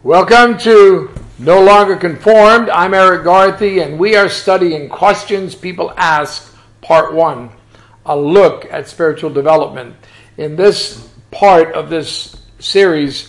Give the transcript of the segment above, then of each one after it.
Welcome to No Longer Conformed. I'm Eric Garthy, and we are studying Questions People Ask, Part 1, a look at spiritual development. In this part of this series,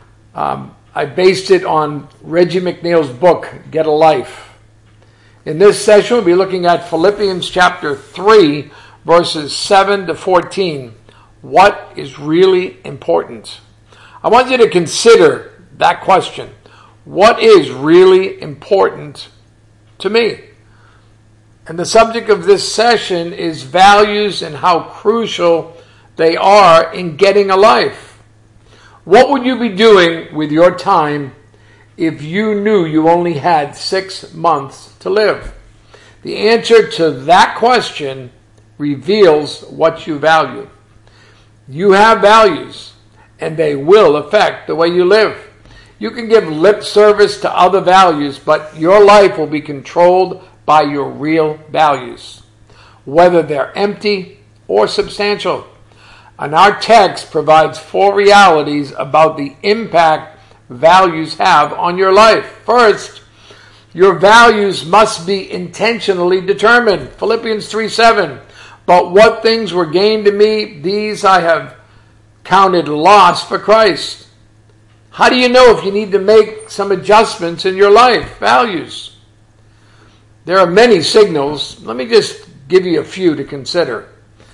I based it on Reggie McNeil's book, Get a Life. In this session, we'll be looking at Philippians chapter 3, verses 7 to 14. What is really important? I want you to consider that question. What is really important to me? And the subject of this session is values and how crucial they are in getting a life. What would you be doing with your time if you knew you only had 6 months to live? The answer to that question reveals what you value. You have values, and they will affect the way you live. You can give lip service to other values, but your life will be controlled by your real values, whether they're empty or substantial. And our text provides 4 realities about the impact values have on your life. First, your values must be intentionally determined. Philippians 3:7. But what things were gained to me, these I have counted loss for Christ. How do you know if you need to make some adjustments in your life? Values. There are many signals. Let me just give you a few to consider.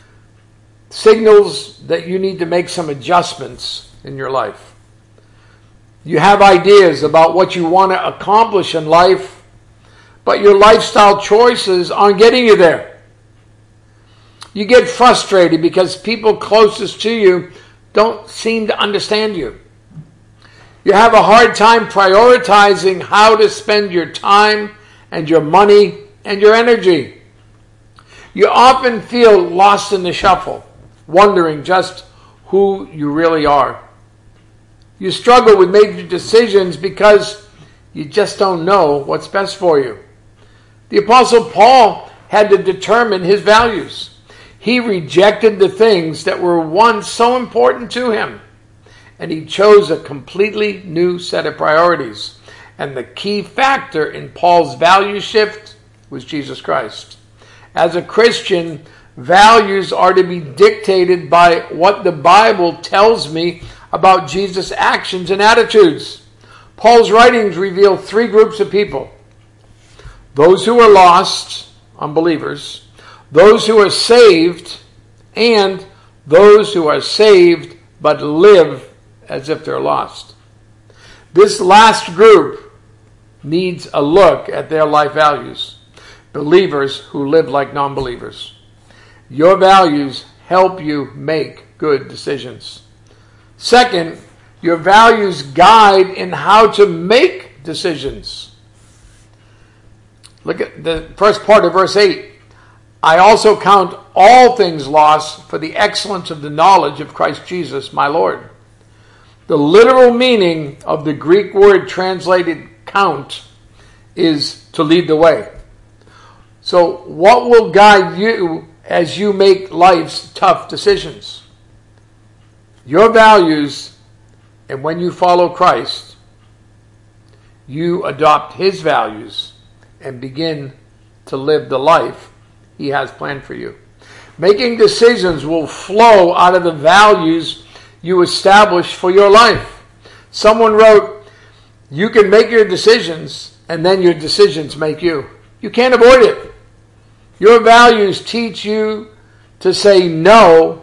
Signals that you need to make some adjustments in your life. You have ideas about what you want to accomplish in life, but your lifestyle choices aren't getting you there. You get frustrated because people closest to you don't seem to understand you. You have a hard time prioritizing how to spend your time and your money and your energy. You often feel lost in the shuffle, wondering just who you really are. You struggle with major decisions because you just don't know what's best for you. The Apostle Paul had to determine his values. He rejected the things that were once so important to him, and he chose a completely new set of priorities. And the key factor in Paul's value shift was Jesus Christ. As a Christian, values are to be dictated by what the Bible tells me about Jesus' actions and attitudes. Paul's writings reveal 3 groups of people: those who are lost, unbelievers; those who are saved; and those who are saved but live as if they're lost. This last group needs a look at their life values. Believers who live like non-believers. Your values help you make good decisions. Second, your values guide in how to make decisions. Look at the first part of verse 8. I also count all things lost for the excellence of the knowledge of Christ Jesus, my Lord. The literal meaning of the Greek word translated count is to lead the way. So what will guide you as you make life's tough decisions? Your values, and when you follow Christ, you adopt his values and begin to live the life he has planned for you. Making decisions will flow out of the values you establish for your life. Someone wrote, you can make your decisions and then your decisions make you. You can't avoid it. Your values teach you to say no.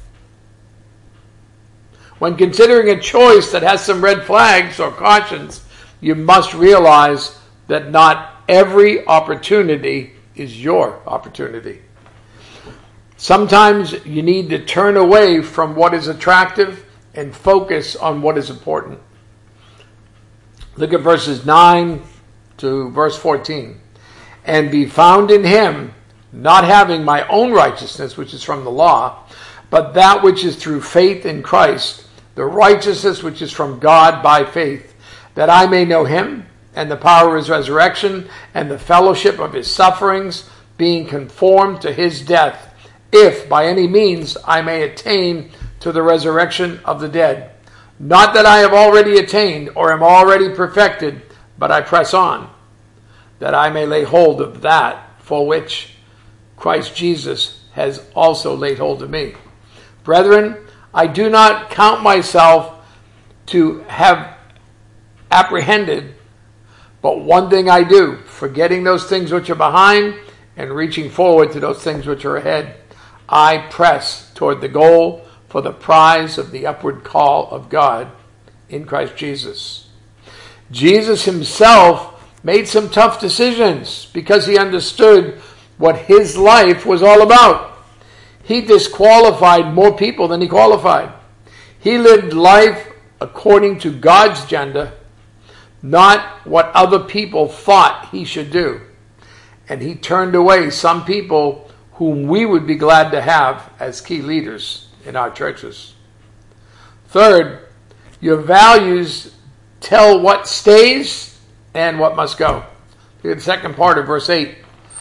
When considering a choice that has some red flags or cautions, you must realize that not every opportunity is your opportunity. Sometimes you need to turn away from what is attractive and focus on what is important. Look at verses 9 to verse 14. And be found in him, not having my own righteousness, which is from the law, but that which is through faith in Christ, the righteousness which is from God by faith, that I may know him and the power of his resurrection and the fellowship of his sufferings, being conformed to his death, if by any means I may attain to the resurrection of the dead. Not that I have already attained or am already perfected, but I press on, that I may lay hold of that for which Christ Jesus has also laid hold of me. Brethren, I do not count myself to have apprehended, but one thing I do, forgetting those things which are behind and reaching forward to those things which are ahead, I press toward the goal for the prize of the upward call of God in Christ Jesus. Jesus himself made some tough decisions because he understood what his life was all about. He disqualified more people than he qualified. He lived life according to God's agenda, not what other people thought he should do. And he turned away some people whom we would be glad to have as key leaders in our churches. Third, your values tell what stays and what must go. Look at the second part of verse 8.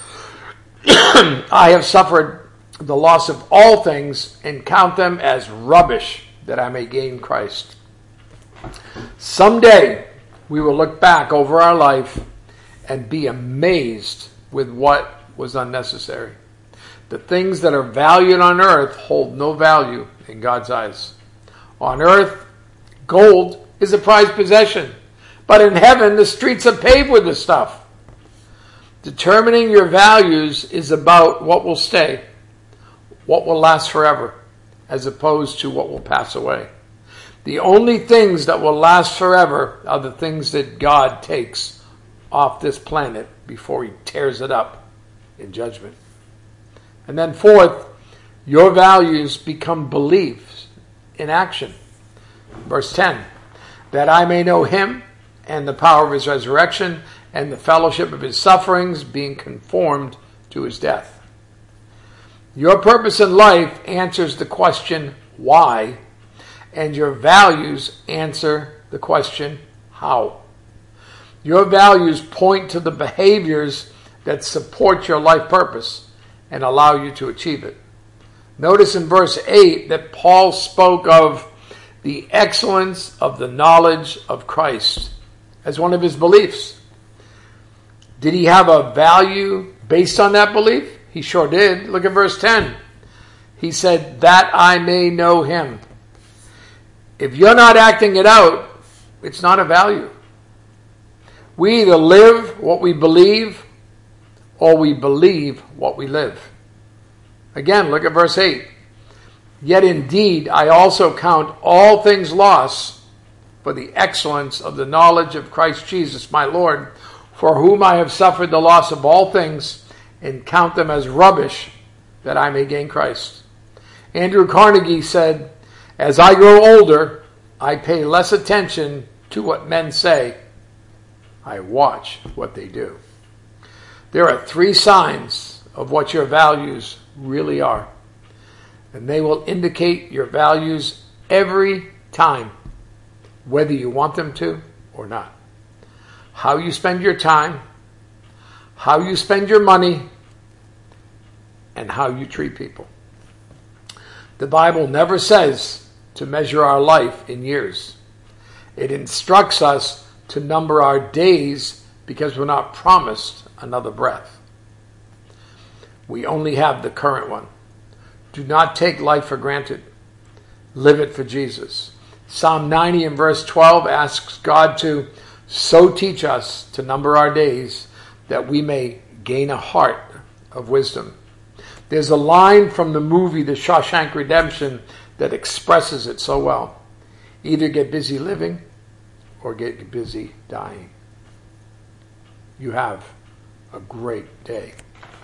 I have suffered the loss of all things and count them as rubbish that I may gain Christ. Someday we will look back over our life and be amazed with what was unnecessary. The things that are valued on earth hold no value in God's eyes. On earth, gold is a prized possession, but in heaven the streets are paved with this stuff. Determining your values is about what will stay, what will last forever, as opposed to what will pass away. The only things that will last forever are the things that God takes off this planet before he tears it up in judgment. And then fourth, your values become beliefs in action. Verse 10, that I may know him and the power of his resurrection and the fellowship of his sufferings, being conformed to his death. Your purpose in life answers the question, why? And your values answer the question, how? Your values point to the behaviors that support your life purpose and allow you to achieve it. Notice in verse 8 that Paul spoke of the excellence of the knowledge of Christ as one of his beliefs. Did he have a value based on that belief? He sure did. Look at verse 10. He said, that I may know him. If you're not acting it out, it's not a value. We either live what we believe or we believe what we live. Again, look at verse 8. Yet indeed I also count all things lost for the excellence of the knowledge of Christ Jesus my Lord, for whom I have suffered the loss of all things, and count them as rubbish, that I may gain Christ. Andrew Carnegie said, as I grow older, I pay less attention to what men say. I watch what they do. There are 3 signs of what your values really are, and they will indicate your values every time, whether you want them to or not. How you spend your time, how you spend your money, and how you treat people. The Bible never says to measure our life in years. It instructs us to number our days because we're not promised another breath. We only have the current one. Do not take life for granted. Live it for Jesus. Psalm 90 and verse 12 asks God to so teach us to number our days that we may gain a heart of wisdom. There's a line from the movie The Shawshank Redemption that expresses it so well. Either get busy living or get busy dying. You have a great day.